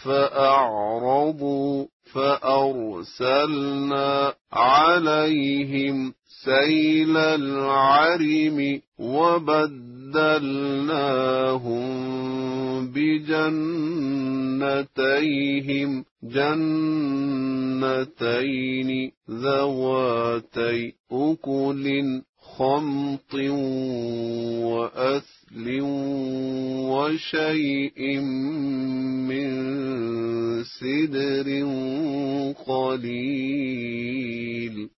فأعرضوا فأرسلنا عليهم سيل العرم وبدلناهم بجنتيهم جنتين ذواتي أكل خمط وأثل وشيء من سدر قليل